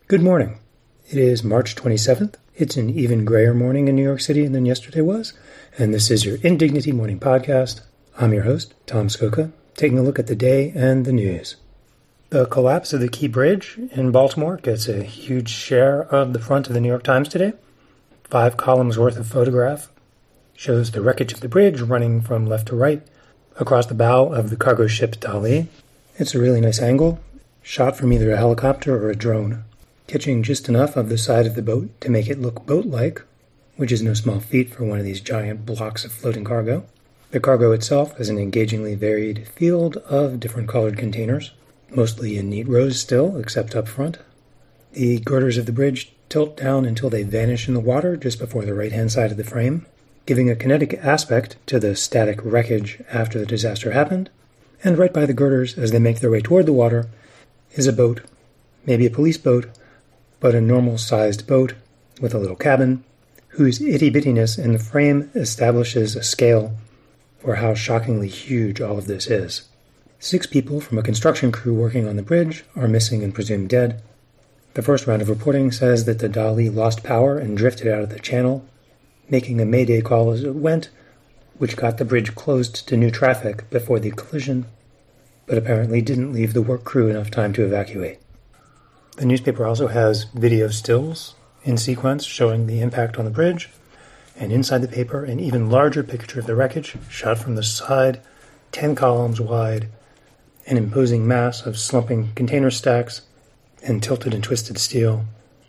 Good morning. It is March 27th. It's an even grayer morning in New York City than yesterday was, and this is your Indignity Morning Podcast. I'm your host, Tom Skoka, taking a look at the day and the news. The collapse of the Key Bridge in Baltimore gets a huge share of the front of the New York Times today. 5 columns worth of photograph shows the wreckage of the bridge running from left to right across the bow of the cargo ship Dali. It's a really nice angle, shot from either a helicopter or a drone, catching just enough of the side of the boat to make it look boat-like, which is no small feat for one of these giant blocks of floating cargo. The cargo itself is an engagingly varied field of different colored containers, mostly in neat rows still, except up front. The girders of the bridge tilt down until they vanish in the water just before the right-hand side of the frame, giving a kinetic aspect to the static wreckage after the disaster happened. And right by the girders, as they make their way toward the water, is a boat, maybe a police boat, but a normal-sized boat with a little cabin, whose itty-bittiness in the frame establishes a scale for how shockingly huge all of this is. 6 people from a construction crew working on the bridge are missing and presumed dead. The first round of reporting says that the Dali lost power and drifted out of the channel, making a mayday call as it went, which got the bridge closed to new traffic before the collision, but apparently didn't leave the work crew enough time to evacuate. The newspaper also has video stills in sequence showing the impact on the bridge, and inside the paper an even larger picture of the wreckage, shot from the side, 10 columns wide, an imposing mass of slumping container stacks and tilted and twisted steel.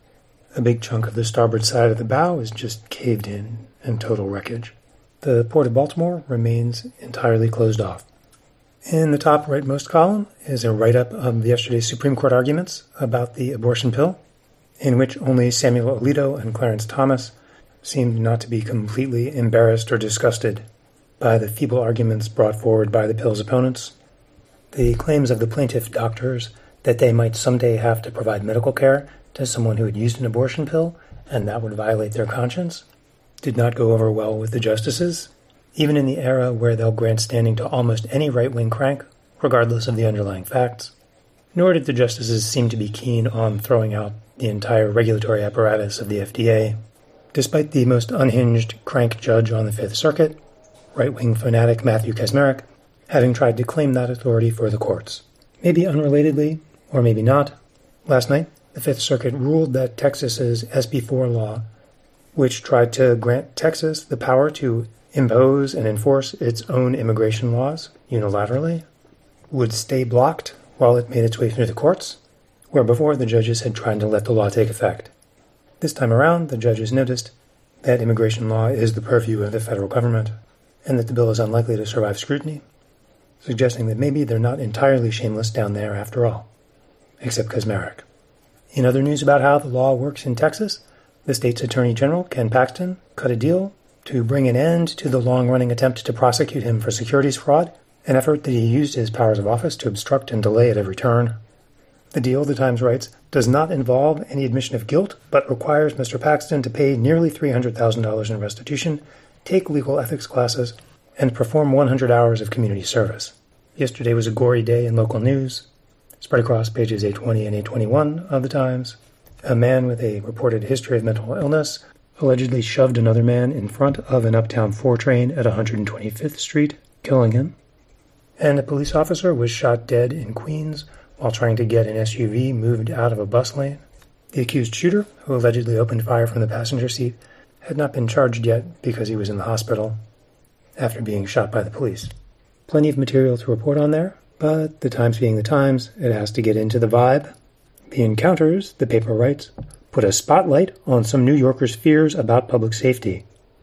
A big chunk of the starboard side of the bow is just caved in and total wreckage. The Port of Baltimore remains entirely closed off. In the top rightmost column is a write-up of yesterday's Supreme Court arguments about the abortion pill, in which only Samuel Alito and Clarence Thomas seemed not to be completely embarrassed or disgusted by the feeble arguments brought forward by the pill's opponents. The claims of the plaintiff doctors that they might someday have to provide medical care to someone who had used an abortion pill and that would violate their conscience did not go over well with the justices, even in the era where they'll grant standing to almost any right-wing crank, regardless of the underlying facts. Nor did the justices seem to be keen on throwing out the entire regulatory apparatus of the FDA, despite the most unhinged crank judge on the Fifth Circuit, right-wing fanatic Matthew Kacsmaryk, having tried to claim that authority for the courts. Maybe unrelatedly, or maybe not, last night the Fifth Circuit ruled that Texas's SB 4 law, which tried to grant Texas the power to impose and enforce its own immigration laws unilaterally, would stay blocked while it made its way through the courts, where before the judges had tried to let the law take effect. This time around, the judges noticed that immigration law is the purview of the federal government, and that the bill is unlikely to survive scrutiny, suggesting that maybe they're not entirely shameless down there after all, except Kacsmaryk. In other news about how the law works in Texas, the state's Attorney General, Ken Paxton, cut a deal to bring an end to the long-running attempt to prosecute him for securities fraud, an effort that he used his powers of office to obstruct and delay at every turn. The deal, the Times writes, does not involve any admission of guilt, but requires Mr. Paxton to pay nearly $300,000 in restitution, take legal ethics classes, and perform 100 hours of community service. Yesterday was a gory day in local news. Spread across pages 820 and 821 of the Times, a man with a reported history of mental illness allegedly shoved another man in front of an Uptown 4 train at 125th Street, killing him. And a police officer was shot dead in Queens while trying to get an SUV moved out of a bus lane. The accused shooter, who allegedly opened fire from the passenger seat, had not been charged yet because he was in the hospital after being shot by the police. Plenty of material to report on there, but the Times being the Times, it has to get into the vibe. The encounters, the paper writes, put a spotlight on some New Yorkers' fears about public safety.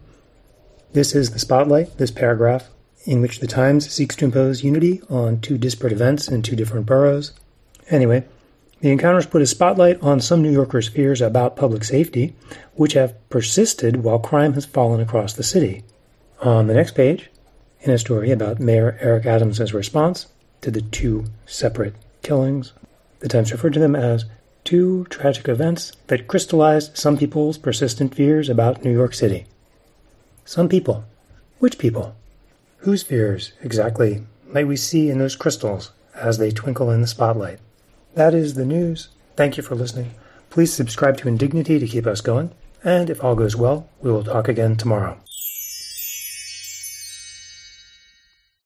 This is the spotlight, this paragraph, in which the Times seeks to impose unity on 2 disparate events in 2 different boroughs. Anyway, the encounters put a spotlight on some New Yorkers' fears about public safety, which have persisted while crime has fallen across the city. On the next page, in a story about Mayor Eric Adams' response to the 2 separate killings, the Times referred to them as 2 tragic events that crystallized some people's persistent fears about New York City. Some people. Which people? Whose fears, exactly, might we see in those crystals as they twinkle in the spotlight? That is the news. Thank you for listening. Please subscribe to Indignity to keep us going, and if all goes well, we will talk again tomorrow.